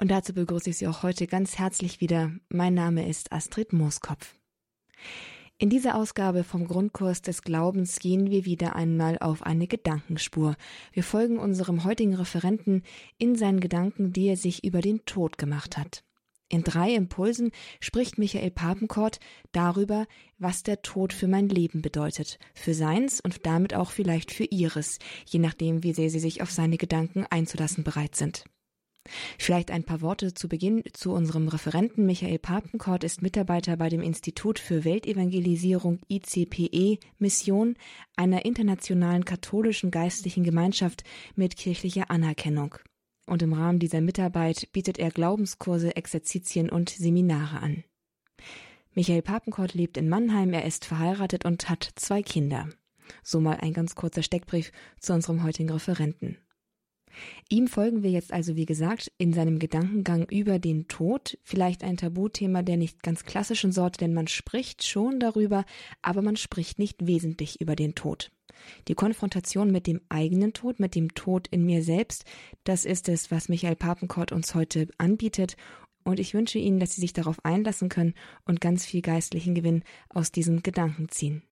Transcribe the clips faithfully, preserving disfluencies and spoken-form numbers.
Und dazu begrüße ich Sie auch heute ganz herzlich wieder. Mein Name ist Astrid Mooskopf. In dieser Ausgabe vom Grundkurs des Glaubens gehen wir wieder einmal auf eine Gedankenspur. Wir folgen unserem heutigen Referenten in seinen Gedanken, die er sich über den Tod gemacht hat. In drei Impulsen spricht Michael Papenkort darüber, was der Tod für mein Leben bedeutet, für seins und damit auch vielleicht für ihres, je nachdem, wie sehr Sie sich auf seine Gedanken einzulassen bereit sind. Vielleicht ein paar Worte zu Beginn zu unserem Referenten. Michael Papenkort ist Mitarbeiter bei dem Institut für Weltevangelisierung I C P E-Mission, einer internationalen katholischen geistlichen Gemeinschaft mit kirchlicher Anerkennung. Und im Rahmen dieser Mitarbeit bietet er Glaubenskurse, Exerzitien und Seminare an. Michael Papenkort lebt in Mannheim, er ist verheiratet und hat zwei Kinder. So mal ein ganz kurzer Steckbrief zu unserem heutigen Referenten. Ihm folgen wir jetzt also, wie gesagt, in seinem Gedankengang über den Tod. Vielleicht ein Tabuthema der nicht ganz klassischen Sorte, denn man spricht schon darüber, aber man spricht nicht wesentlich über den Tod. Die Konfrontation mit dem eigenen Tod, mit dem Tod in mir selbst, das ist es, was Michael Papenkort uns heute anbietet. Und ich wünsche Ihnen, dass Sie sich darauf einlassen können und ganz viel geistlichen Gewinn aus diesem Gedanken ziehen.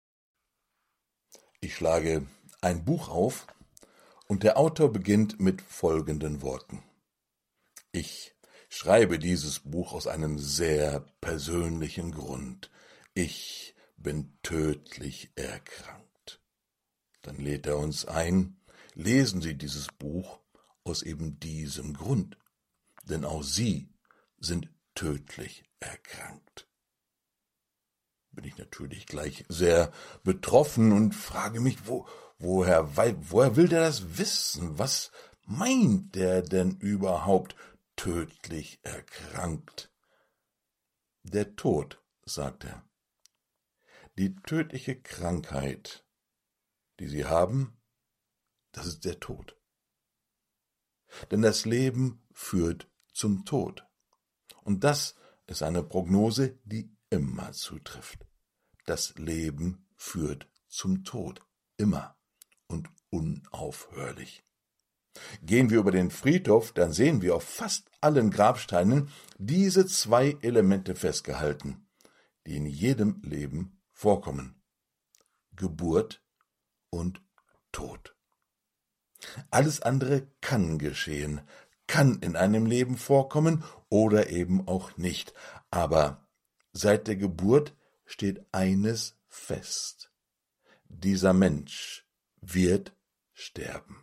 Ich schlage ein Buch auf, und der Autor beginnt mit folgenden Worten. Ich schreibe dieses Buch aus einem sehr persönlichen Grund. Ich bin tödlich erkrankt. Dann lädt er uns ein, lesen Sie dieses Buch aus eben diesem Grund, denn auch Sie sind tödlich erkrankt. Bin ich natürlich gleich sehr betroffen und frage mich, wo Woher, woher will der das wissen? Was meint der denn überhaupt tödlich erkrankt? Der Tod, sagt er. Die tödliche Krankheit, die Sie haben, das ist der Tod. Denn das Leben führt zum Tod. Und das ist eine Prognose, die immer zutrifft. Das Leben führt zum Tod. Immer. Und unaufhörlich. Gehen wir über den Friedhof, dann sehen wir auf fast allen Grabsteinen diese zwei Elemente festgehalten, die in jedem Leben vorkommen: Geburt und Tod. Alles andere kann geschehen, kann in einem Leben vorkommen oder eben auch nicht. Aber seit der Geburt steht eines fest: Dieser Mensch wird sterben.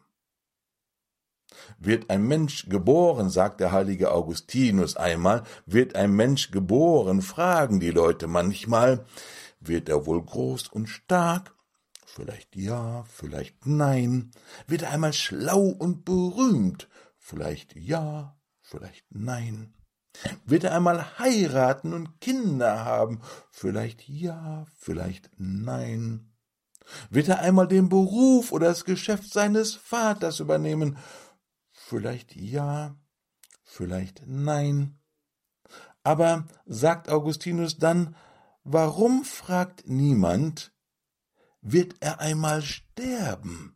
Wird ein Mensch geboren, sagt der heilige Augustinus einmal, wird ein Mensch geboren, fragen die Leute manchmal, wird er wohl groß und stark? Vielleicht ja, vielleicht nein. Wird er einmal schlau und berühmt? Vielleicht ja, vielleicht nein. Wird er einmal heiraten und Kinder haben? Vielleicht ja, vielleicht nein. Wird er einmal den Beruf oder das Geschäft seines Vaters übernehmen? Vielleicht ja, vielleicht nein. Aber, sagt Augustinus dann, warum fragt niemand, wird er einmal sterben?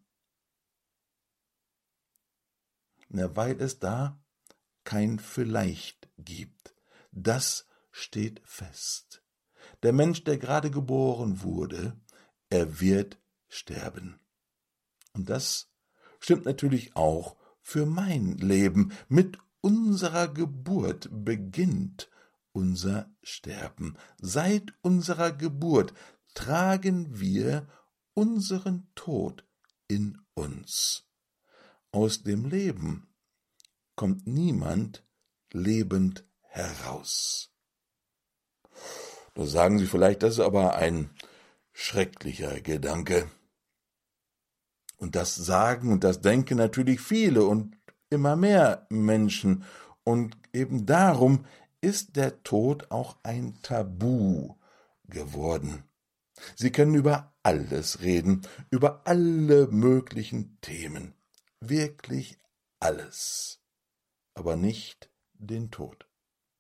Na, weil es da kein Vielleicht gibt. Das steht fest. Der Mensch, der gerade geboren wurde, er wird sterben. Und das stimmt natürlich auch für mein Leben. Mit unserer Geburt beginnt unser Sterben. Seit unserer Geburt tragen wir unseren Tod in uns. Aus dem Leben kommt niemand lebend heraus. Da sagen Sie vielleicht, das ist aber ein schrecklicher Gedanke. Und das sagen und das denken natürlich viele und immer mehr Menschen. Und eben darum ist der Tod auch ein Tabu geworden. Sie können über alles reden, über alle möglichen Themen. Wirklich alles. Aber nicht den Tod.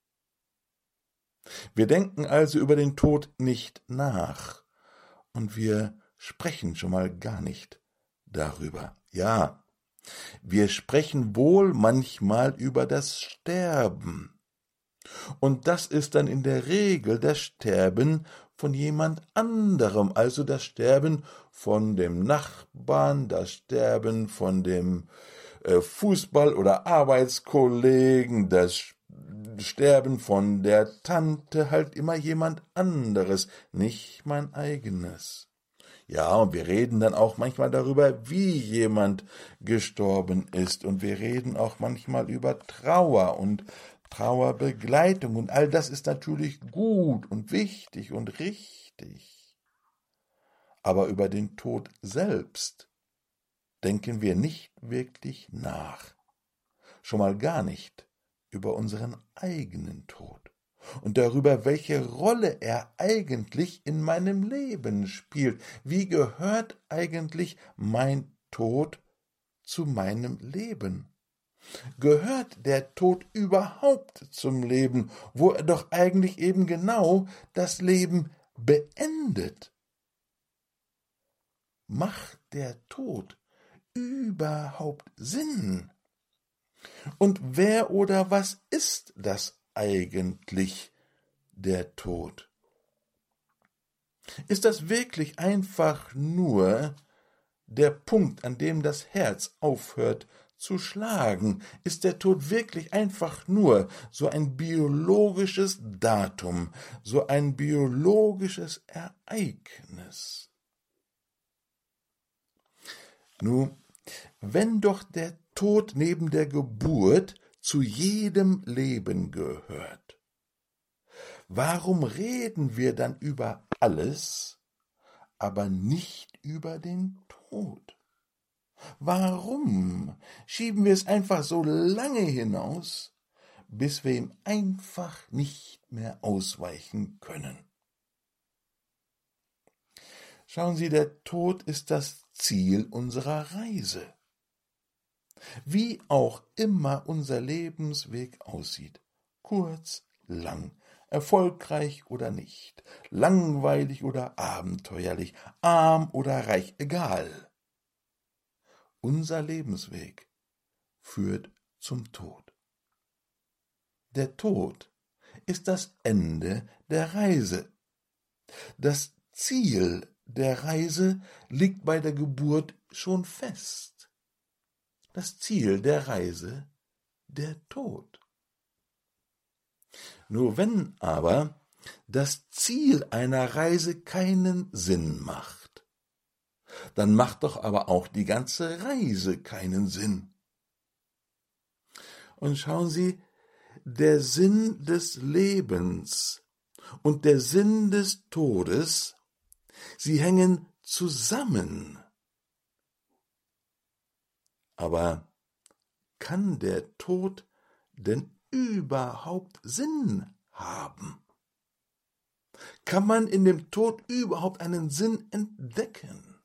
Wir denken also über den Tod nicht nach. Und wir sprechen schon mal gar nicht darüber. Ja, Wir sprechen wohl manchmal über das Sterben. Und das ist dann in der Regel das Sterben von jemand anderem, also das Sterben von dem Nachbarn, das Sterben von dem äh, Fußball- oder Arbeitskollegen, das Sterben von der Tante, halt immer jemand anderes, nicht mein eigenes. Ja, und wir reden dann auch manchmal darüber, wie jemand gestorben ist, und wir reden auch manchmal über Trauer und Trauerbegleitung, und all das ist natürlich gut und wichtig und richtig. Aber über den Tod selbst denken wir nicht wirklich nach, schon mal gar nicht über unseren eigenen Tod und darüber, welche Rolle er eigentlich in meinem Leben spielt. Wie gehört eigentlich mein Tod zu meinem Leben? Gehört der Tod überhaupt zum Leben, wo er doch eigentlich eben genau das Leben beendet? Macht der Tod überhaupt Sinn? Und wer oder was ist das eigentlich, der Tod? Ist das wirklich einfach nur der Punkt, an dem das Herz aufhört zu schlagen? Ist der Tod wirklich einfach nur so ein biologisches Datum, so ein biologisches Ereignis? Nun, wenn doch der Tod neben der Geburt zu jedem Leben gehört, warum reden wir dann über alles, aber nicht über den Tod? Warum schieben wir es einfach so lange hinaus, bis wir ihm einfach nicht mehr ausweichen können? Schauen Sie, der Tod ist das Ziel unserer Reise. Wie auch immer unser Lebensweg aussieht, kurz, lang, erfolgreich oder nicht, langweilig oder abenteuerlich, arm oder reich, egal. Unser Lebensweg führt zum Tod. Der Tod ist das Ende der Reise. Das Ziel der Reise liegt bei der Geburt schon fest. Das Ziel der Reise, der Tod. Nur wenn aber das Ziel einer Reise keinen Sinn macht, dann macht doch aber auch die ganze Reise keinen Sinn. Und schauen Sie, der Sinn des Lebens und der Sinn des Todes, sie hängen zusammen. Aber kann der Tod denn überhaupt Sinn haben? Kann man in dem Tod überhaupt einen Sinn entdecken?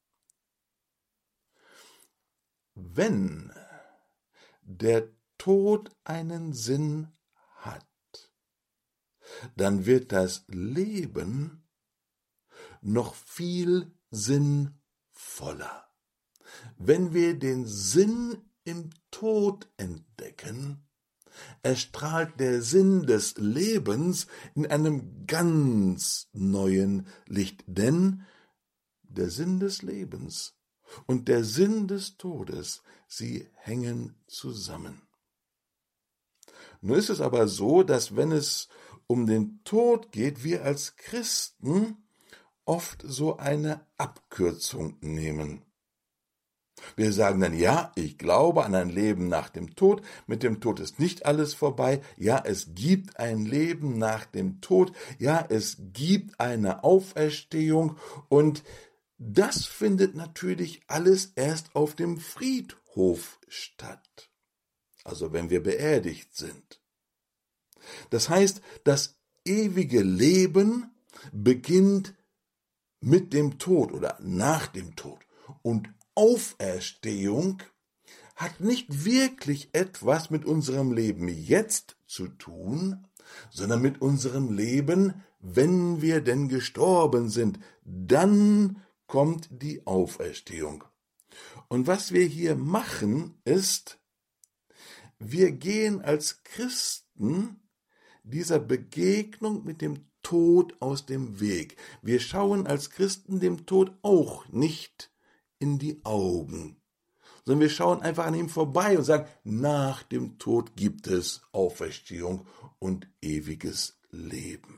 Wenn der Tod einen Sinn hat, dann wird das Leben noch viel sinnvoller. Wenn wir den Sinn im Tod entdecken, erstrahlt der Sinn des Lebens in einem ganz neuen Licht, denn der Sinn des Lebens und der Sinn des Todes, sie hängen zusammen. Nun ist es aber so, dass wenn es um den Tod geht, wir als Christen oft so eine Abkürzung nehmen. Wir sagen dann, ja, ich glaube an ein Leben nach dem Tod, mit dem Tod ist nicht alles vorbei, ja, es gibt ein Leben nach dem Tod, ja, es gibt eine Auferstehung, und das findet natürlich alles erst auf dem Friedhof statt, also wenn wir beerdigt sind. Das heißt, das ewige Leben beginnt mit dem Tod oder nach dem Tod, und Auferstehung hat nicht wirklich etwas mit unserem Leben jetzt zu tun, sondern mit unserem Leben, wenn wir denn gestorben sind. Dann kommt die Auferstehung. Und was wir hier machen, ist, wir gehen als Christen dieser Begegnung mit dem Tod aus dem Weg. Wir schauen als Christen dem Tod auch nicht in die Augen, sondern wir schauen einfach an ihm vorbei und sagen, nach dem Tod gibt es Auferstehung und ewiges Leben.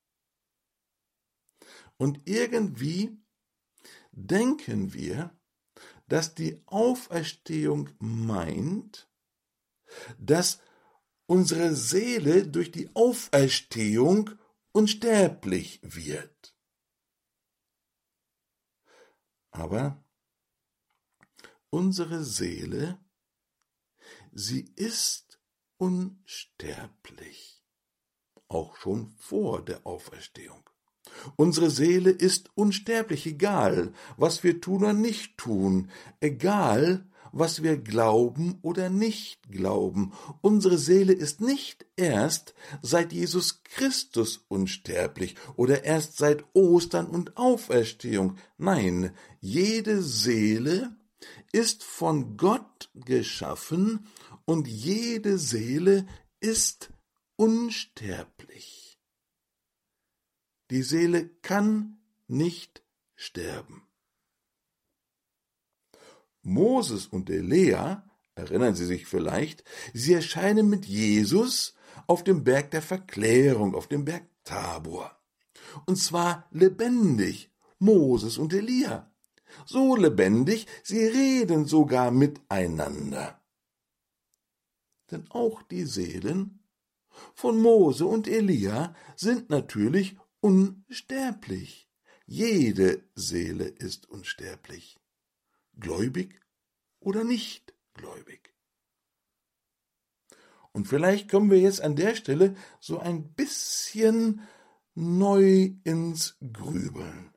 Und irgendwie denken wir, dass die Auferstehung meint, dass unsere Seele durch die Auferstehung unsterblich wird. Aber unsere Seele, sie ist unsterblich, auch schon vor der Auferstehung. Unsere Seele ist unsterblich, egal, was wir tun oder nicht tun, egal, was wir glauben oder nicht glauben. Unsere Seele ist nicht erst seit Jesus Christus unsterblich oder erst seit Ostern und Auferstehung. Nein, jede Seele ist von Gott geschaffen und jede Seele ist unsterblich. Die Seele kann nicht sterben. Moses und Elia, erinnern Sie sich vielleicht, sie erscheinen mit Jesus auf dem Berg der Verklärung, auf dem Berg Tabor. Und zwar lebendig, Moses und Elia. So lebendig, sie reden sogar miteinander. Denn auch die Seelen von Mose und Elia sind natürlich unsterblich. Jede Seele ist unsterblich. Gläubig oder nicht gläubig. Und vielleicht kommen wir jetzt an der Stelle so ein bisschen neu ins Grübeln.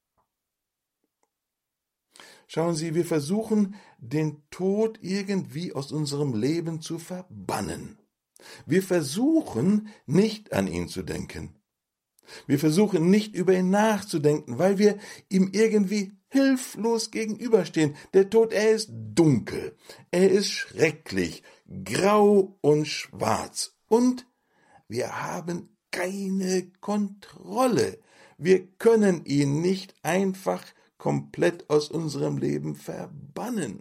Schauen Sie, wir versuchen, den Tod irgendwie aus unserem Leben zu verbannen. Wir versuchen, nicht an ihn zu denken. Wir versuchen nicht über ihn nachzudenken, weil wir ihm irgendwie hilflos gegenüberstehen. Der Tod, er ist dunkel, er ist schrecklich, grau und schwarz. Und wir haben keine Kontrolle. Wir können ihn nicht einfach komplett aus unserem Leben verbannen.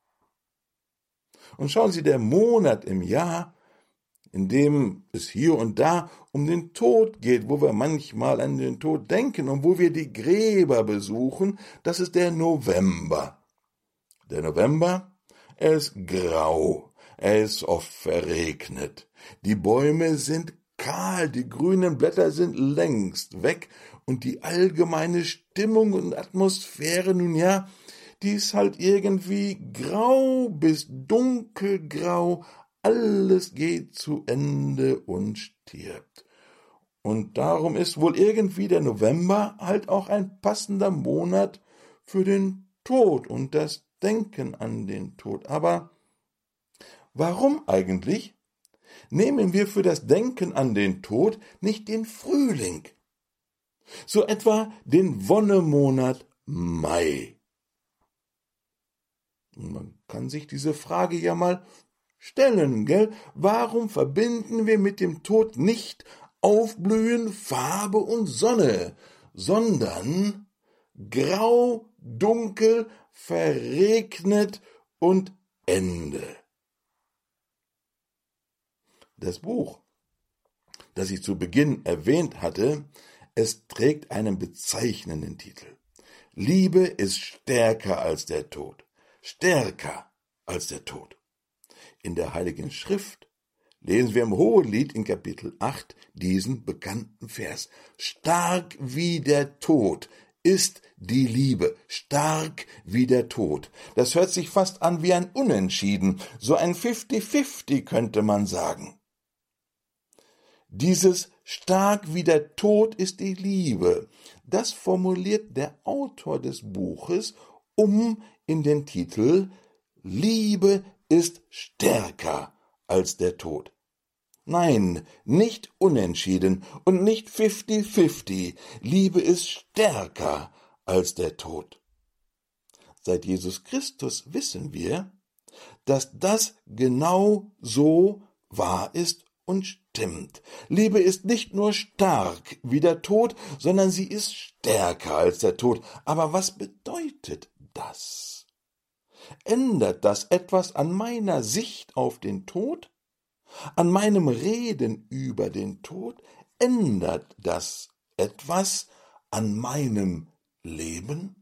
Und schauen Sie, der Monat im Jahr, in dem es hier und da um den Tod geht, wo wir manchmal an den Tod denken und wo wir die Gräber besuchen, das ist der November. Der November, er ist grau, er ist oft verregnet. Die Bäume sind kahl, die grünen Blätter sind längst weg und die allgemeine Stimmung und Atmosphäre, nun ja, die ist halt irgendwie grau bis dunkelgrau. Alles geht zu Ende und stirbt. Und darum ist wohl irgendwie der November halt auch ein passender Monat für den Tod und das Denken an den Tod. Aber warum eigentlich nehmen wir für das Denken an den Tod nicht den Frühling? So etwa den Wonnemonat Mai. Und man kann sich diese Frage ja mal stellen, gell? Warum verbinden wir mit dem Tod nicht Aufblühen, Farbe und Sonne, sondern grau, dunkel, verregnet und Ende? Das Buch, das ich zu Beginn erwähnt hatte, es trägt einen bezeichnenden Titel. Liebe ist stärker als der Tod, stärker als der Tod. In der Heiligen Schrift lesen wir im Hohelied in Kapitel acht diesen bekannten Vers. Stark wie der Tod ist die Liebe, stark wie der Tod. Das hört sich fast an wie ein Unentschieden, so ein fifty fifty könnte man sagen. Dieses stark wie der Tod ist die Liebe, das formuliert der Autor des Buches um in den Titel Liebe ist stärker als der Tod. Nein, nicht unentschieden und nicht fifty fifty. Liebe ist stärker als der Tod. seit Jesus Christus wissen wir, dass das genau so wahr ist und stimmt. Liebe ist nicht nur stark wie der Tod, sondern sie ist stärker als der Tod. Aber was bedeutet das? Ändert das etwas an meiner Sicht auf den Tod? An meinem Reden über den Tod? Ändert das etwas an meinem Leben?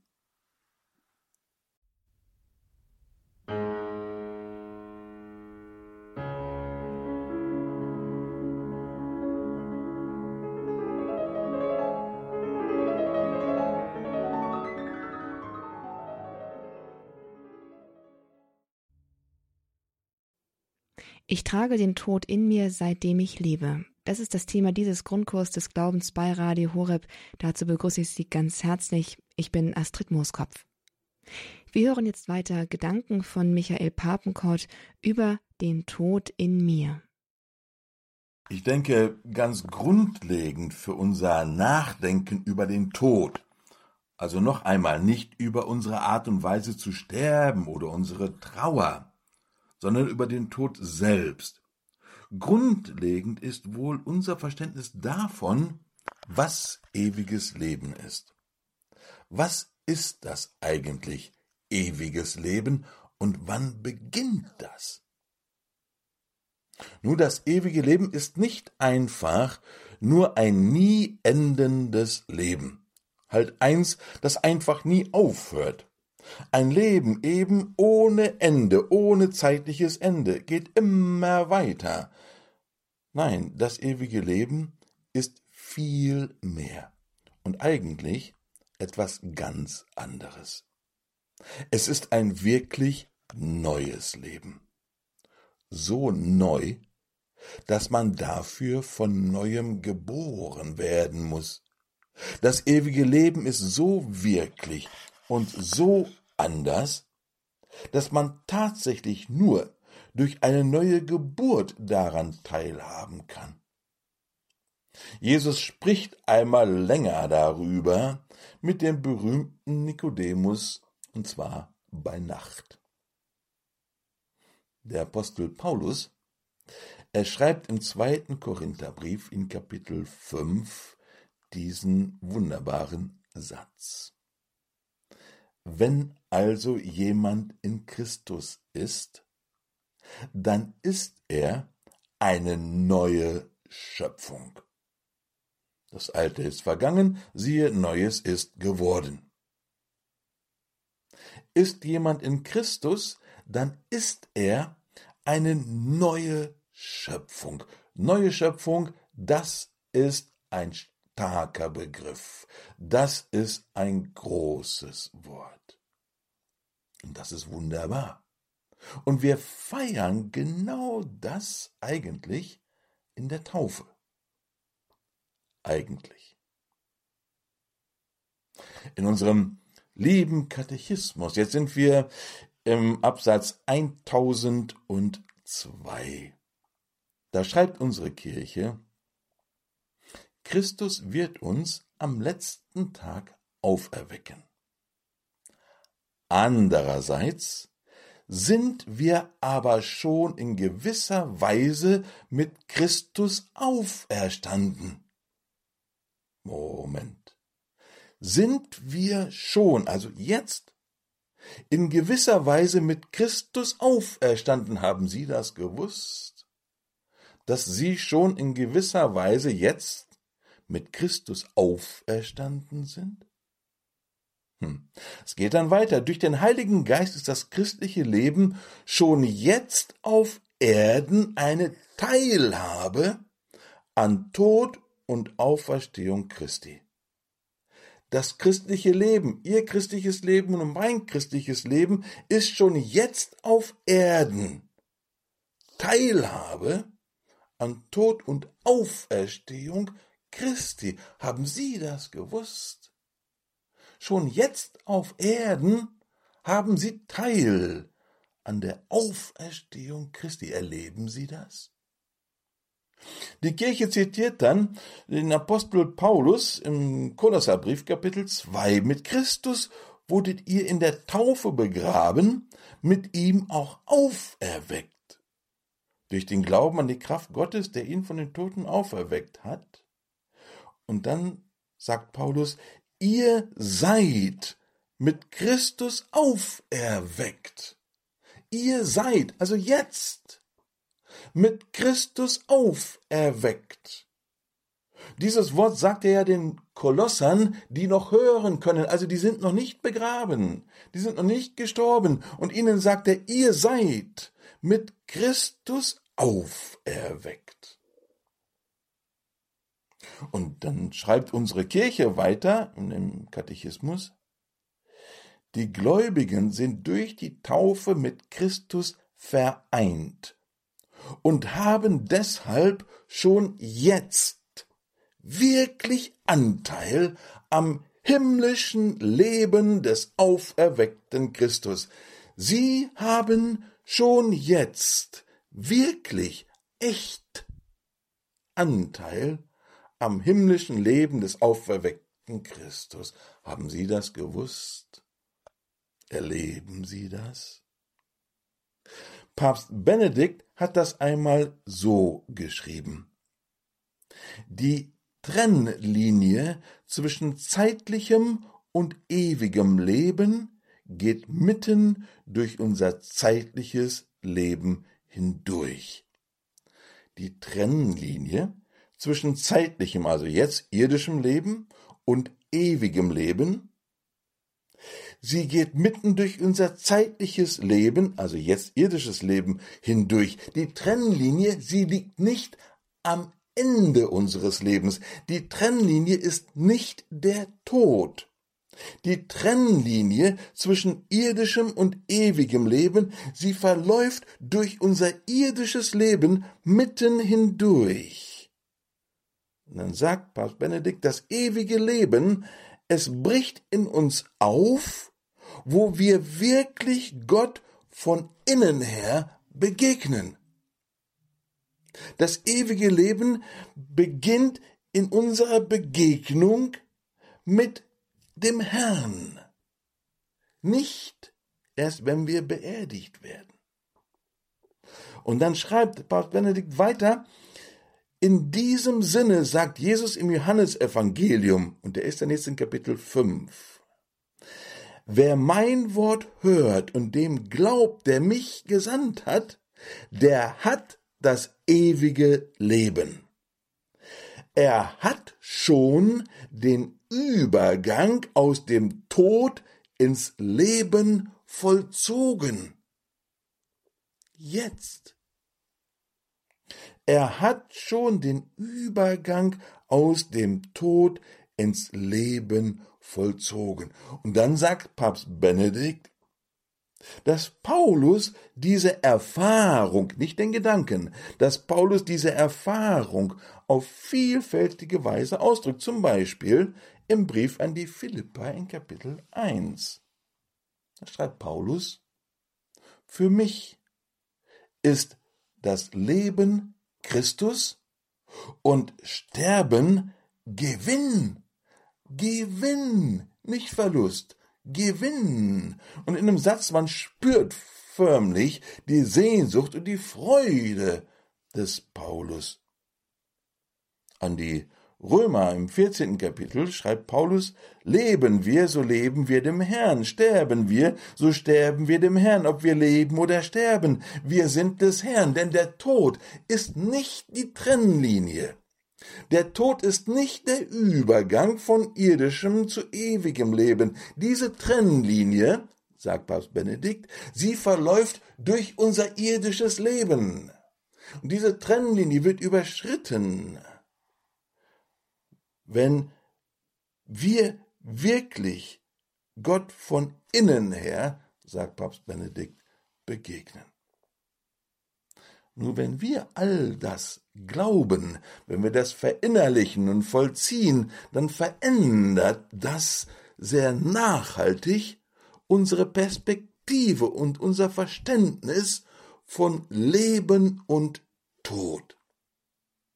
Ich trage den Tod in mir, seitdem ich lebe. Das ist das Thema dieses Grundkurs des Glaubens bei Radio Horeb. Dazu begrüße ich Sie ganz herzlich. Ich bin Astrid Mooskopf. Wir hören jetzt weiter Gedanken von Michael Papenkort über den Tod in mir. Ich denke, ganz grundlegend für unser Nachdenken über den Tod, also noch einmal nicht über unsere Art und Weise zu sterben oder unsere Trauer, sondern über den Tod selbst. Grundlegend ist wohl unser Verständnis davon, was ewiges Leben ist. Was ist das eigentlich, ewiges Leben, und wann beginnt das? Nun, das ewige Leben ist nicht einfach nur ein nie endendes Leben, halt eins, das einfach nie aufhört. Ein Leben eben ohne Ende, ohne zeitliches Ende, geht immer weiter. Nein, das ewige Leben ist viel mehr und eigentlich etwas ganz anderes. Es ist ein wirklich neues Leben. So neu, dass man dafür von Neuem geboren werden muss. Das ewige Leben ist so wirklich und so anders, dass man tatsächlich nur durch eine neue Geburt daran teilhaben kann. Jesus spricht einmal länger darüber mit dem berühmten Nikodemus, und zwar bei Nacht. Der Apostel Paulus, er schreibt im zweiten Korintherbrief in Kapitel fünf diesen wunderbaren Satz. Wenn also jemand in Christus ist, dann ist er eine neue Schöpfung. Das Alte ist vergangen, siehe, Neues ist geworden. Ist jemand in Christus, dann ist er eine neue Schöpfung. Neue Schöpfung, das ist ein starker Begriff. Das ist ein großes Wort. Und das ist wunderbar. Und wir feiern genau das eigentlich in der Taufe. Eigentlich. In unserem lieben Katechismus, jetzt sind wir im Absatz eintausendzwei. Da schreibt unsere Kirche: Christus wird uns am letzten Tag auferwecken. Andererseits sind wir aber schon in gewisser Weise mit Christus auferstanden. Moment. Sind wir schon, also jetzt, in gewisser Weise mit Christus auferstanden? Haben Sie das gewusst? Dass Sie schon in gewisser Weise jetzt mit Christus auferstanden sind? Hm. Es geht dann weiter. Durch den Heiligen Geist ist das christliche Leben schon jetzt auf Erden eine Teilhabe an Tod und Auferstehung Christi. Das christliche Leben, Ihr christliches Leben und mein christliches Leben ist schon jetzt auf Erden Teilhabe an Tod und Auferstehung Christi. Haben Sie das gewusst? Schon jetzt auf Erden haben Sie Teil an der Auferstehung Christi. Erleben Sie das? Die Kirche zitiert dann den Apostel Paulus im Kolosserbrief Kapitel zwei. Mit Christus wurdet ihr in der Taufe begraben, mit ihm auch auferweckt, durch den Glauben an die Kraft Gottes, der ihn von den Toten auferweckt hat. Und dann sagt Paulus, ihr seid mit Christus auferweckt. Ihr seid, also jetzt, mit Christus auferweckt. Dieses Wort sagt er ja den Kolossern, die noch hören können, also die sind noch nicht begraben, die sind noch nicht gestorben. Und ihnen sagt er, ihr seid mit Christus auferweckt. Und dann schreibt unsere Kirche weiter im Katechismus, die Gläubigen sind durch die Taufe mit Christus vereint und haben deshalb schon jetzt wirklich Anteil am himmlischen Leben des auferweckten Christus. Sie haben schon jetzt wirklich echt Anteil am himmlischen Leben des auferweckten Christus. Haben Sie das gewusst? Erleben Sie das? Papst Benedikt hat das einmal so geschrieben. Die Trennlinie zwischen zeitlichem und ewigem Leben geht mitten durch unser zeitliches Leben hindurch. Die Trennlinie zwischen zeitlichem, also jetzt irdischem Leben, und ewigem Leben, sie geht mitten durch unser zeitliches Leben, also jetzt irdisches Leben, hindurch. Die Trennlinie, sie liegt nicht am Ende unseres Lebens. Die Trennlinie ist nicht der Tod. Die Trennlinie zwischen irdischem und ewigem Leben, sie verläuft durch unser irdisches Leben mitten hindurch. Und dann sagt Papst Benedikt, das ewige Leben, es bricht in uns auf, wo wir wirklich Gott von innen her begegnen. Das ewige Leben beginnt in unserer Begegnung mit dem Herrn, nicht erst wenn wir beerdigt werden. Und dann schreibt Papst Benedikt weiter, in diesem Sinne sagt Jesus im Johannesevangelium, und der ist dann jetzt in Kapitel fünf, wer mein Wort hört und dem glaubt, der mich gesandt hat, der hat das ewige Leben. Er hat schon den Übergang aus dem Tod ins Leben vollzogen. Jetzt. Er hat schon den Übergang aus dem Tod ins Leben vollzogen. Und dann sagt Papst Benedikt, dass Paulus diese Erfahrung, nicht den Gedanken, dass Paulus diese Erfahrung auf vielfältige Weise ausdrückt, zum Beispiel im Brief an die Philipper in Kapitel eins. Da schreibt Paulus, für mich ist das Leben Christus und Sterben Gewinn. Gewinn, nicht Verlust. Gewinn. Und in einem Satz, man spürt förmlich die Sehnsucht und die Freude des Paulus. An die Römer im vierzehnten Kapitel schreibt Paulus, leben wir, so leben wir dem Herrn, sterben wir, so sterben wir dem Herrn, ob wir leben oder sterben, wir sind des Herrn, denn der Tod ist nicht die Trennlinie. Der Tod ist nicht der Übergang von irdischem zu ewigem Leben. Diese Trennlinie, sagt Papst Benedikt, sie verläuft durch unser irdisches Leben. Und diese Trennlinie wird überschritten, wenn wir wirklich Gott von innen her, sagt Papst Benedikt, begegnen. Nur wenn wir all das glauben, wenn wir das verinnerlichen und vollziehen, dann verändert das sehr nachhaltig unsere Perspektive und unser Verständnis von Leben und Tod.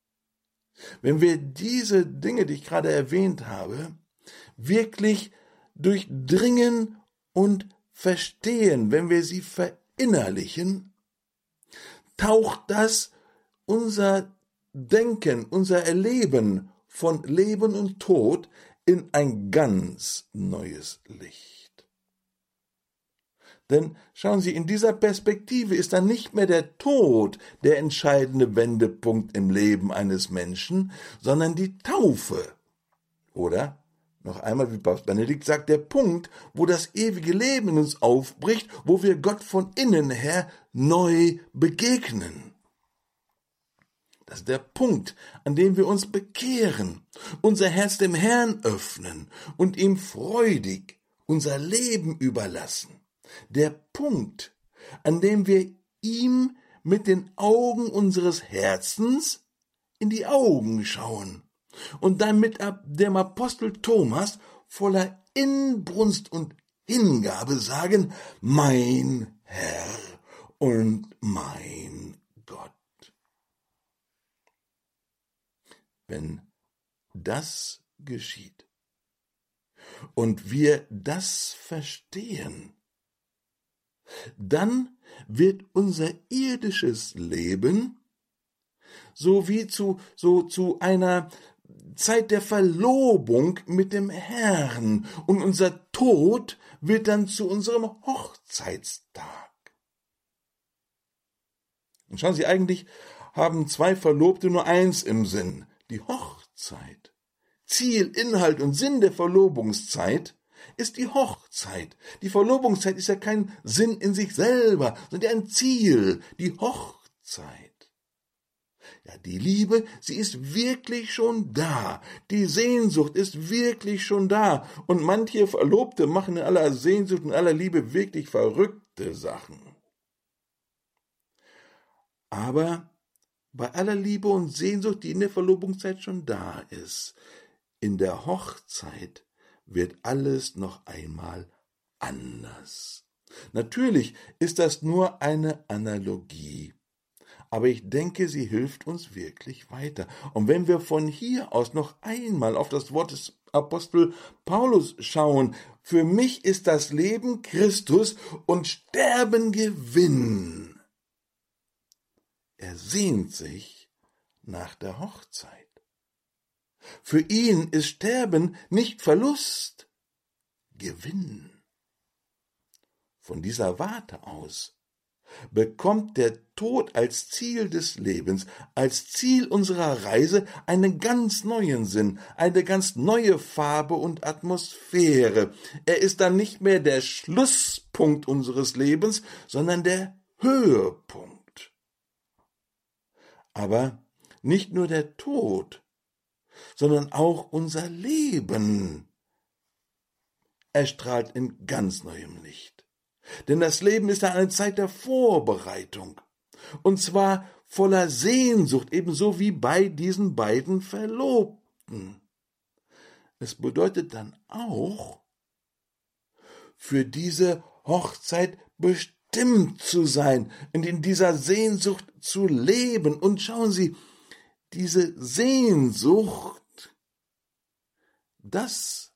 Wenn wir diese Dinge, die ich gerade erwähnt habe, wirklich durchdringen und verstehen, wenn wir sie verinnerlichen, taucht das unser Denken, unser Erleben von Leben und Tod in ein ganz neues Licht. Denn schauen Sie, in dieser Perspektive ist dann nicht mehr der Tod der entscheidende Wendepunkt im Leben eines Menschen, sondern die Taufe. Oder, noch einmal, wie Papst Benedikt sagt, der Punkt, wo das ewige Leben in uns aufbricht, wo wir Gott von innen her neu begegnen. Das ist der Punkt, an dem wir uns bekehren, unser Herz dem Herrn öffnen und ihm freudig unser Leben überlassen. Der Punkt, an dem wir ihm mit den Augen unseres Herzens in die Augen schauen und dann mit dem Apostel Thomas voller Inbrunst und Hingabe sagen, mein Herr und mein Gott. Wenn das geschieht und wir das verstehen, dann wird unser irdisches Leben so wie zu, so zu einer Zeit der Verlobung mit dem Herrn und unser Tod wird dann zu unserem Hochzeitstag. Und schauen Sie, eigentlich haben zwei Verlobte nur eins im Sinn, die Hochzeit. Ziel, Inhalt und Sinn der Verlobungszeit ist die Hochzeit. Die Verlobungszeit ist ja kein Sinn in sich selber, sondern ein Ziel, die Hochzeit. Ja, die Liebe, sie ist wirklich schon da. Die Sehnsucht ist wirklich schon da. Und manche Verlobte machen in aller Sehnsucht und aller Liebe wirklich verrückte Sachen. Aber bei aller Liebe und Sehnsucht, die in der Verlobungszeit schon da ist, in der Hochzeit wird alles noch einmal anders. Natürlich ist das nur eine Analogie, aber ich denke, sie hilft uns wirklich weiter. Und wenn wir von hier aus noch einmal auf das Wort des Apostel Paulus schauen, für mich ist das Leben Christus und Sterben Gewinn. Er sehnt sich nach der Hochzeit. Für ihn ist Sterben nicht Verlust, Gewinn. Von dieser Warte aus bekommt der Tod als Ziel des Lebens, als Ziel unserer Reise einen ganz neuen Sinn, eine ganz neue Farbe und Atmosphäre. Er ist dann nicht mehr der Schlusspunkt unseres Lebens, sondern der Höhepunkt. Aber nicht nur der Tod, sondern auch unser Leben erstrahlt in ganz neuem Licht. Denn das Leben ist eine Zeit der Vorbereitung, und zwar voller Sehnsucht, ebenso wie bei diesen beiden Verlobten. Es bedeutet dann auch, für diese Hochzeit bestimmt zu sein und in dieser Sehnsucht zu leben. Und schauen Sie, diese Sehnsucht, das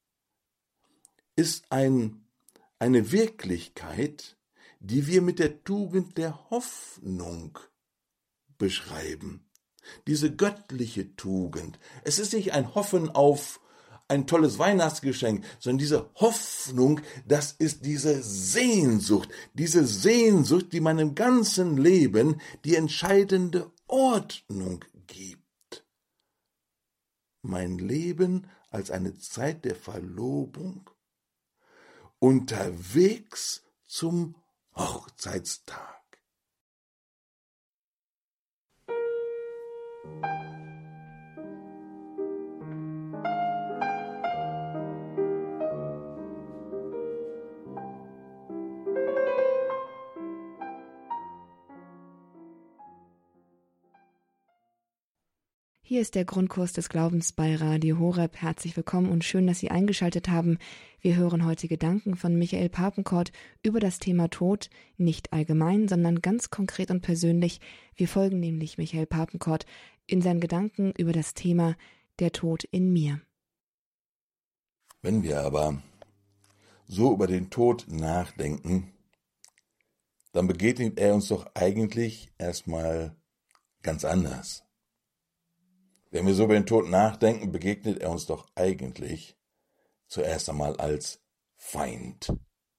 ist ein, eine Wirklichkeit, die wir mit der Tugend der Hoffnung beschreiben. Diese göttliche Tugend. Es ist nicht ein Hoffen auf ein tolles Weihnachtsgeschenk, sondern diese Hoffnung, das ist diese Sehnsucht, diese Sehnsucht, die meinem ganzen Leben die entscheidende Ordnung gibt. Mein Leben als eine Zeit der Verlobung, unterwegs zum Hochzeitstag. Hier ist der Grundkurs des Glaubens bei Radio Horeb. Herzlich willkommen und schön, dass Sie eingeschaltet haben. Wir hören heute Gedanken von Michael Papenkort über das Thema Tod, nicht allgemein, sondern ganz konkret und persönlich. Wir folgen nämlich Michael Papenkort in seinen Gedanken über das Thema der Tod in mir. Wenn wir aber so über den Tod nachdenken, dann begegnet er uns doch eigentlich erstmal ganz anders. Wenn wir so über den Tod nachdenken, begegnet er uns doch eigentlich zuerst einmal als Feind.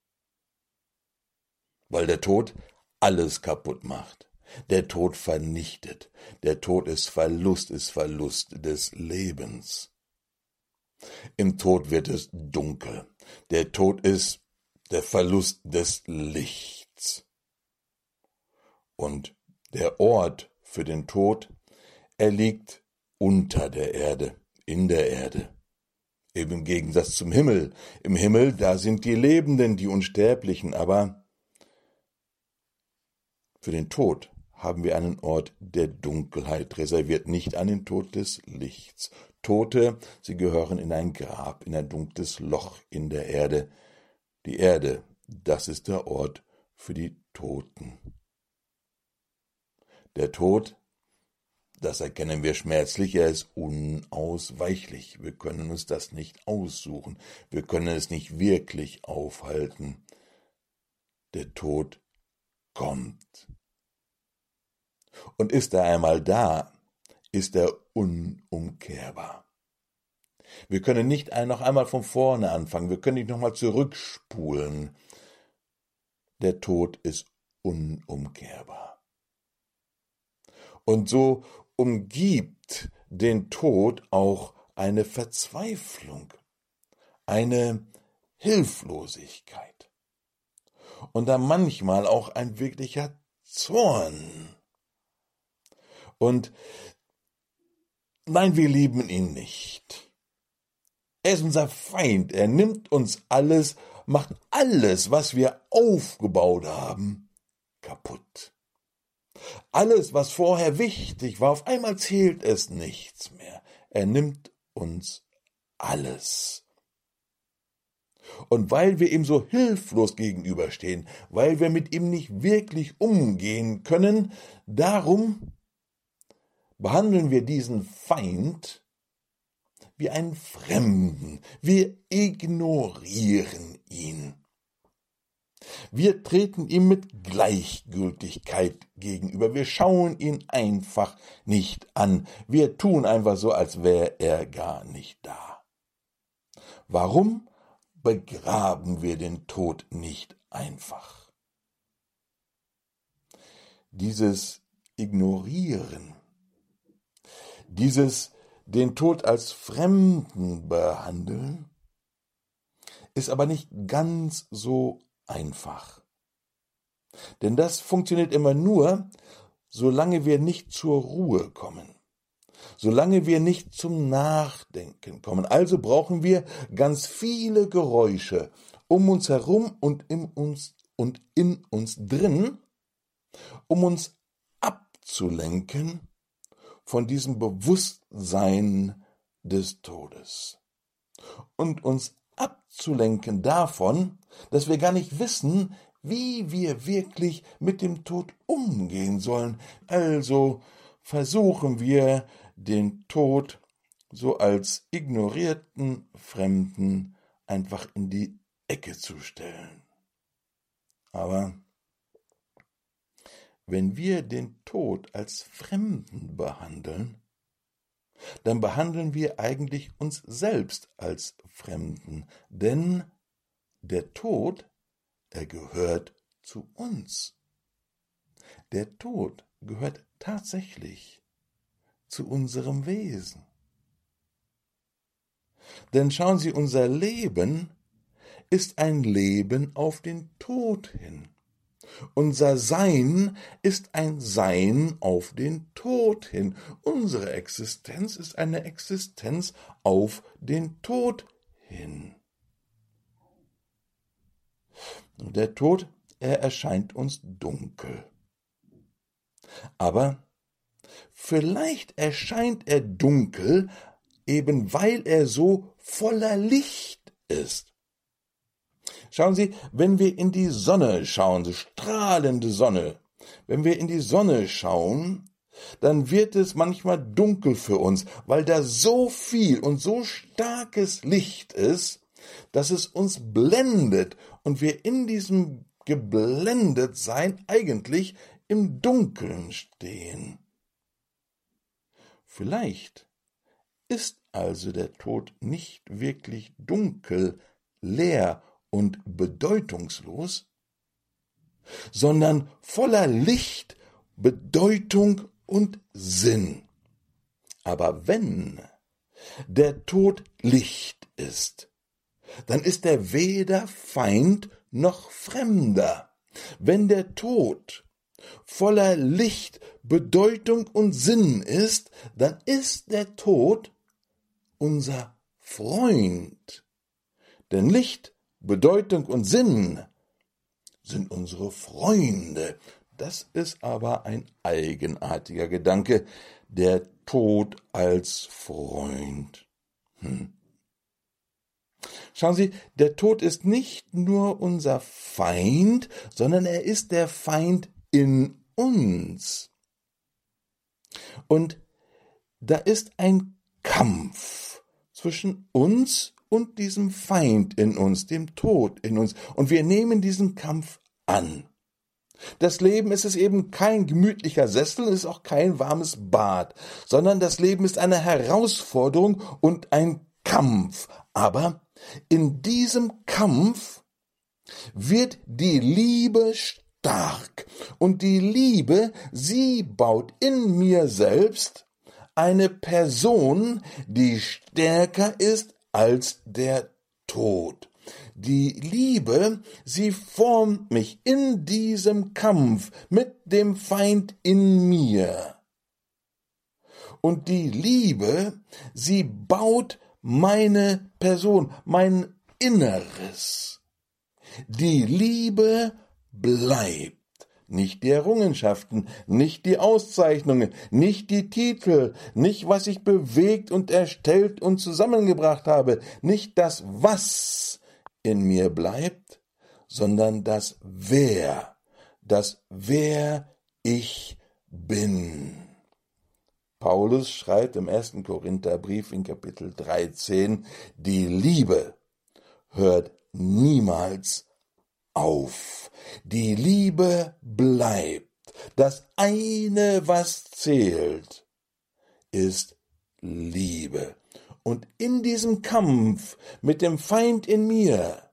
Weil der Tod alles kaputt macht. Der Tod vernichtet. Der Tod ist Verlust, ist Verlust des Lebens. Im Tod wird es dunkel. Der Tod ist der Verlust des Lichts. Und der Ort für den Tod, er liegt unter der Erde, in der Erde. Eben im Gegensatz zum Himmel. Im Himmel, da sind die Lebenden, die Unsterblichen, aber für den Tod haben wir einen Ort der Dunkelheit reserviert, nicht einen Tod des Lichts. Tote, sie gehören in ein Grab, in ein dunkles Loch in der Erde. Die Erde, das ist der Ort für die Toten. Der Tod, das erkennen wir schmerzlich, er ist unausweichlich. Wir können uns das nicht aussuchen, wir können es nicht wirklich aufhalten. Der Tod kommt. Und ist er einmal da, ist er unumkehrbar. Wir können nicht noch einmal von vorne anfangen, wir können nicht noch mal zurückspulen. Der Tod ist unumkehrbar. Und so umgibt den Tod auch eine Verzweiflung, eine Hilflosigkeit und dann manchmal auch ein wirklicher Zorn. Und nein, wir lieben ihn nicht. Er ist unser Feind, er nimmt uns alles, macht alles, was wir aufgebaut haben, kaputt. Alles, was vorher wichtig war, auf einmal zählt es nichts mehr. Er nimmt uns alles. Und weil wir ihm so hilflos gegenüberstehen, weil wir mit ihm nicht wirklich umgehen können, darum behandeln wir diesen Feind wie einen Fremden. Wir ignorieren ihn. Wir treten ihm mit Gleichgültigkeit gegenüber. Wir schauen ihn einfach nicht an. Wir tun einfach so, als wäre er gar nicht da. Warum begraben wir den Tod nicht einfach? Dieses Ignorieren, dieses den Tod als Fremden behandeln, ist aber nicht ganz so einfach. Denn das funktioniert immer nur, solange wir nicht zur Ruhe kommen, solange wir nicht zum Nachdenken kommen. Also brauchen wir ganz viele Geräusche um uns herum und in uns und in uns drin, um uns abzulenken von diesem Bewusstsein des Todes und uns abzulenken davon, dass wir gar nicht wissen, wie wir wirklich mit dem Tod umgehen sollen. Also versuchen wir, den Tod so als ignorierten Fremden einfach in die Ecke zu stellen. Aber wenn wir den Tod als Fremden behandeln, dann behandeln wir eigentlich uns selbst als Fremden, denn der Tod, er gehört zu uns. Der Tod gehört tatsächlich zu unserem Wesen. Denn schauen Sie, unser Leben ist ein Leben auf den Tod hin. Unser Sein ist ein Sein auf den Tod hin. Unsere Existenz ist eine Existenz auf den Tod hin. Und der Tod, er erscheint uns dunkel. Aber vielleicht erscheint er dunkel, eben weil er so voller Licht ist. Schauen Sie, wenn wir in die Sonne schauen, die strahlende Sonne, wenn wir in die Sonne schauen, dann wird es manchmal dunkel für uns, weil da so viel und so starkes Licht ist, dass es uns blendet und wir in diesem Geblendetsein eigentlich im Dunkeln stehen. Vielleicht ist also der Tod nicht wirklich dunkel, leer und bedeutungslos, sondern voller Licht, Bedeutung und Sinn. Aber wenn der Tod Licht ist, dann ist er weder Feind noch Fremder. Wenn der Tod voller Licht, Bedeutung und Sinn ist, dann ist der Tod unser Freund. Denn Licht, Bedeutung und Sinn sind unsere Freunde. Das ist aber ein eigenartiger Gedanke, der Tod als Freund. Hm. Schauen Sie, der Tod ist nicht nur unser Feind, sondern er ist der Feind in uns. Und da ist ein Kampf zwischen uns und diesem Feind in uns, dem Tod in uns. Und wir nehmen diesen Kampf an. Das Leben ist es eben kein gemütlicher Sessel, es ist auch kein warmes Bad, sondern das Leben ist eine Herausforderung und ein Kampf. Aber in diesem Kampf wird die Liebe stark. Und die Liebe, sie baut in mir selbst eine Person, die stärker ist als der Tod. Die Liebe, sie formt mich in diesem Kampf mit dem Feind in mir. Und die Liebe, sie baut meine Person, mein Inneres. Die Liebe bleibt. Nicht die Errungenschaften, nicht die Auszeichnungen, nicht die Titel, nicht was ich bewegt und erstellt und zusammengebracht habe, nicht das Was in mir bleibt, sondern das Wer, das Wer ich bin. Paulus schreibt im ersten Korintherbrief in Kapitel dreizehn, die Liebe hört niemals auf. Die Liebe bleibt. Das eine, was zählt, ist Liebe. Und in diesem Kampf mit dem Feind in mir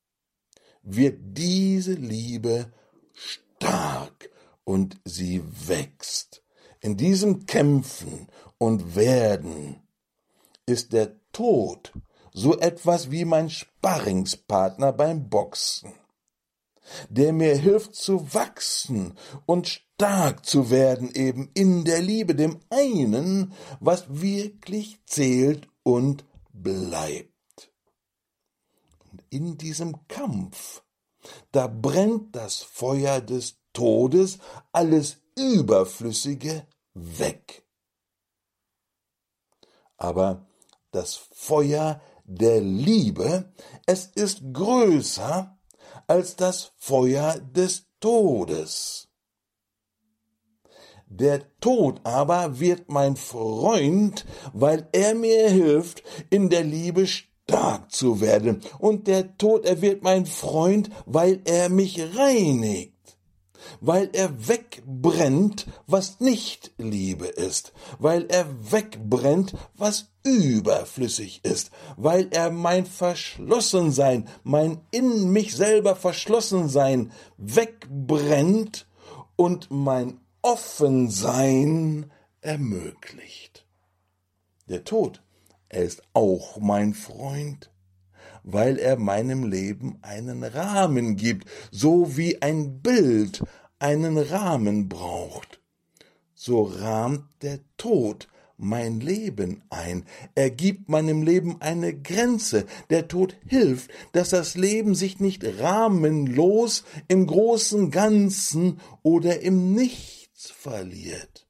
wird diese Liebe stark und sie wächst. In diesem Kämpfen und Werden ist der Tod so etwas wie mein Sparringspartner beim Boxen, der mir hilft zu wachsen und stark zu werden, eben in der Liebe, dem einen, was wirklich zählt und bleibt. Und in diesem Kampf, da brennt das Feuer des Todes, alles Überflüssige weg. Aber das Feuer der Liebe, es ist größer als das Feuer des Todes. Der Tod aber wird mein Freund, weil er mir hilft, in der Liebe stark zu werden. Und der Tod, er wird mein Freund, weil er mich reinigt. Weil er wegbrennt, was nicht Liebe ist, weil er wegbrennt, was überflüssig ist, weil er mein Verschlossensein, mein in mich selber Verschlossensein wegbrennt und mein Offensein ermöglicht. Der Tod, er ist auch mein Freund, weil er meinem Leben einen Rahmen gibt, so wie ein Bild einen Rahmen braucht. So rahmt der Tod mein Leben ein. Er gibt meinem Leben eine Grenze. Der Tod hilft, dass das Leben sich nicht rahmenlos im großen Ganzen oder im Nichts verliert.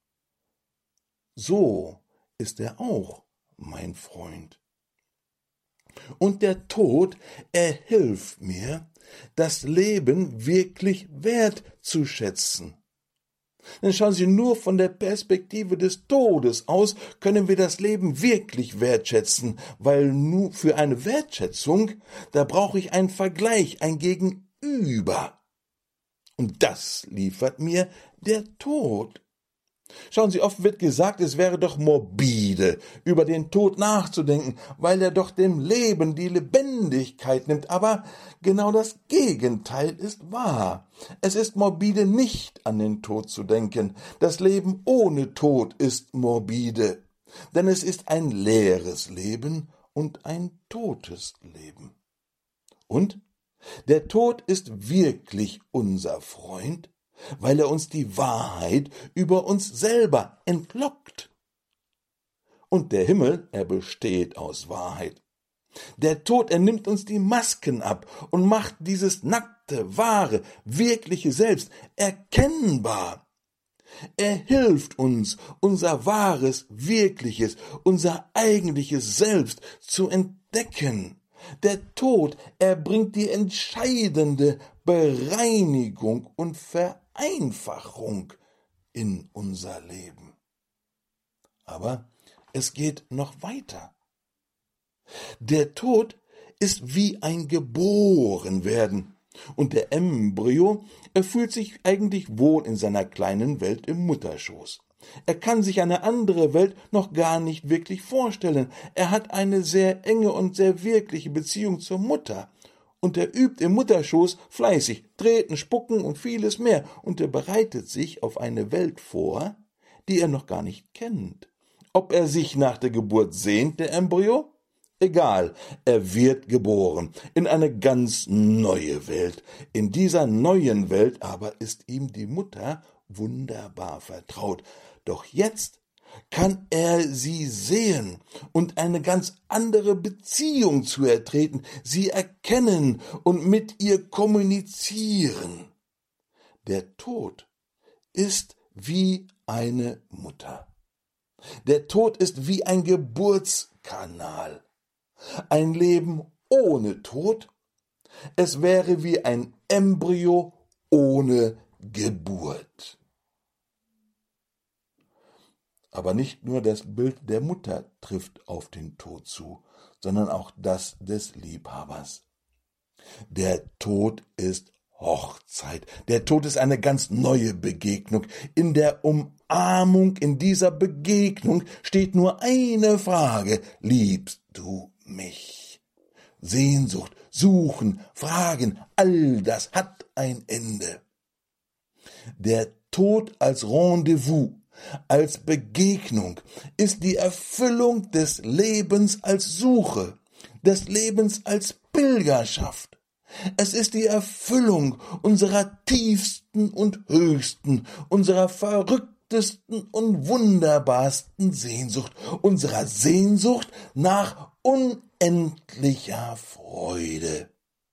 So ist er auch mein Freund. Und der Tod, er hilft mir, das Leben wirklich wertzuschätzen. Denn schauen Sie, nur von der Perspektive des Todes aus können wir das Leben wirklich wertschätzen, weil nur für eine Wertschätzung, da brauche ich einen Vergleich, ein Gegenüber. Und das liefert mir der Tod. Schauen Sie, oft wird gesagt, es wäre doch morbide, über den Tod nachzudenken, weil er doch dem Leben die Lebendigkeit nimmt. Aber genau das Gegenteil ist wahr. Es ist morbide, nicht an den Tod zu denken. Das Leben ohne Tod ist morbide, denn es ist ein leeres Leben und ein totes Leben. Und der Tod ist wirklich unser Freund, weil er uns die Wahrheit über uns selber entlockt. Und der Himmel, er besteht aus Wahrheit. Der Tod, er nimmt uns die Masken ab und macht dieses nackte, wahre, wirkliche Selbst erkennbar. Er hilft uns, unser wahres, wirkliches, unser eigentliches Selbst zu entdecken. Der Tod, er bringt die entscheidende Bereinigung und Vereinfachung in unser Leben. Aber es geht noch weiter. Der Tod ist wie ein Geborenwerden. Und der Embryo, er fühlt sich eigentlich wohl in seiner kleinen Welt im Mutterschoß. Er kann sich eine andere Welt noch gar nicht wirklich vorstellen. Er hat eine sehr enge und sehr wirkliche Beziehung zur Mutter. Und er übt im Mutterschoß fleißig, treten, spucken und vieles mehr. Und er bereitet sich auf eine Welt vor, die er noch gar nicht kennt. Ob er sich nach der Geburt sehnt, der Embryo? Egal, er wird geboren in eine ganz neue Welt. In dieser neuen Welt aber ist ihm die Mutter wunderbar vertraut. Doch jetzt kann er sie sehen und eine ganz andere Beziehung zu ihr treten, sie erkennen und mit ihr kommunizieren. Der Tod ist wie eine Mutter. Der Tod ist wie ein Geburtskanal. Ein Leben ohne Tod, es wäre wie ein Embryo ohne Geburt. Aber nicht nur das Bild der Mutter trifft auf den Tod zu, sondern auch das des Liebhabers. Der Tod ist Hochzeit. Der Tod ist eine ganz neue Begegnung. In der Umarmung, in dieser Begegnung steht nur eine Frage: Liebst du mich? Sehnsucht, Suchen, Fragen, all das hat ein Ende. Der Tod als Rendezvous, als Begegnung, ist die Erfüllung des Lebens als Suche, des Lebens als Pilgerschaft. Es ist die Erfüllung unserer tiefsten und höchsten, unserer verrücktesten und wunderbarsten Sehnsucht, unserer Sehnsucht nach unendlicher Freude.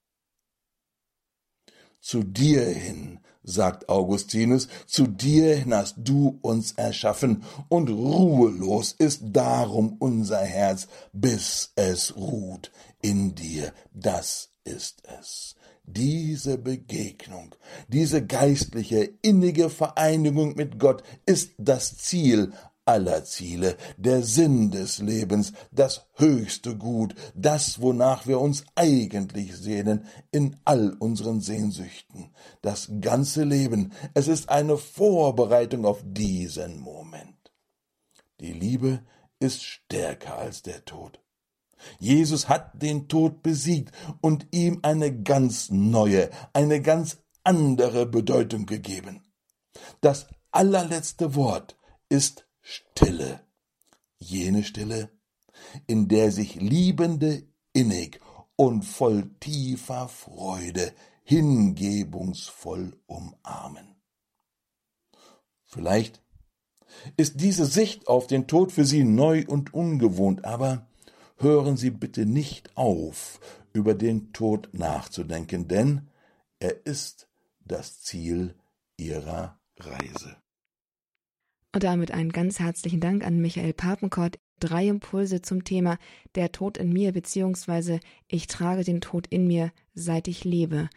Zu dir hin, sagt Augustinus, zu dir hin hast du uns erschaffen, und ruhelos ist darum unser Herz, bis es ruht in dir. Das ist es. Diese Begegnung, diese geistliche, innige Vereinigung mit Gott ist das Ziel aller Ziele, der Sinn des Lebens, das höchste Gut, das, wonach wir uns eigentlich sehnen in all unseren Sehnsüchten. Das ganze Leben, es ist eine Vorbereitung auf diesen Moment. Die Liebe ist stärker als der Tod. Jesus hat den Tod besiegt und ihm eine ganz neue, eine ganz andere Bedeutung gegeben. Das allerletzte Wort ist Stille, jene Stille, in der sich Liebende innig und voll tiefer Freude hingebungsvoll umarmen. Vielleicht ist diese Sicht auf den Tod für Sie neu und ungewohnt, aber hören Sie bitte nicht auf, über den Tod nachzudenken, denn er ist das Ziel Ihrer Reise. Und damit einen ganz herzlichen Dank an Michael Papenkort. Drei Impulse zum Thema Der Tod in mir bzw. Ich trage den Tod in mir, seit ich lebe.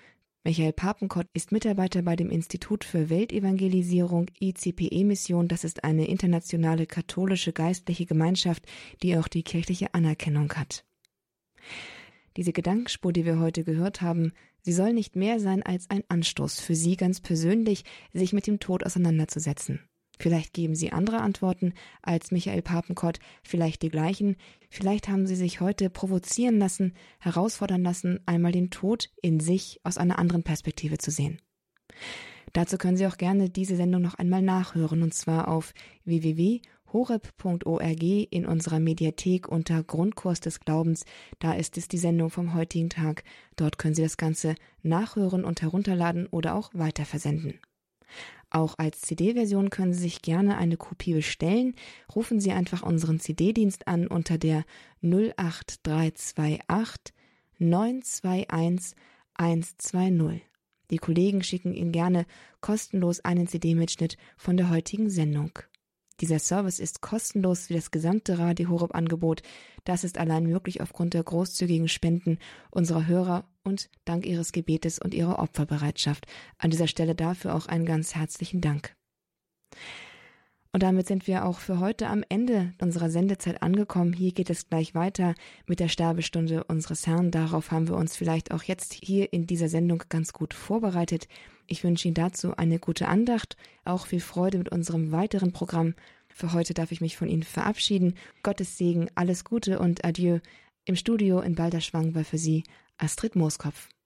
Michael Papenkott ist Mitarbeiter bei dem Institut für Weltevangelisierung I C P E-Mission. Das ist eine internationale katholische geistliche Gemeinschaft, die auch die kirchliche Anerkennung hat. Diese Gedankenspur, die wir heute gehört haben, sie soll nicht mehr sein als ein Anstoß für Sie ganz persönlich, sich mit dem Tod auseinanderzusetzen. Vielleicht geben Sie andere Antworten als Michael Papenkott, vielleicht die gleichen. Vielleicht haben Sie sich heute provozieren lassen, herausfordern lassen, einmal den Tod in sich aus einer anderen Perspektive zu sehen. Dazu können Sie auch gerne diese Sendung noch einmal nachhören, und zwar auf w w w punkt horeb punkt org in unserer Mediathek unter Grundkurs des Glaubens. Da ist es die Sendung vom heutigen Tag. Dort können Sie das Ganze nachhören und herunterladen oder auch weiterversenden. Auch als C D-Version können Sie sich gerne eine Kopie bestellen. Rufen Sie einfach unseren C D-Dienst an unter der null acht drei zwei acht neun zwei eins eins zwei null. Die Kollegen schicken Ihnen gerne kostenlos einen C D-Mitschnitt von der heutigen Sendung. Dieser Service ist kostenlos wie das gesamte Radio Horeb-Angebot. Das ist allein möglich aufgrund der großzügigen Spenden unserer Hörer und dank ihres Gebetes und ihrer Opferbereitschaft. An dieser Stelle dafür auch einen ganz herzlichen Dank. Und damit sind wir auch für heute am Ende unserer Sendezeit angekommen. Hier geht es gleich weiter mit der Sterbestunde unseres Herrn. Darauf haben wir uns vielleicht auch jetzt hier in dieser Sendung ganz gut vorbereitet. Ich wünsche Ihnen dazu eine gute Andacht, auch viel Freude mit unserem weiteren Programm. Für heute darf ich mich von Ihnen verabschieden. Gottes Segen, alles Gute und Adieu. Im Studio in Balderschwang war für Sie Astrid Mooskopf.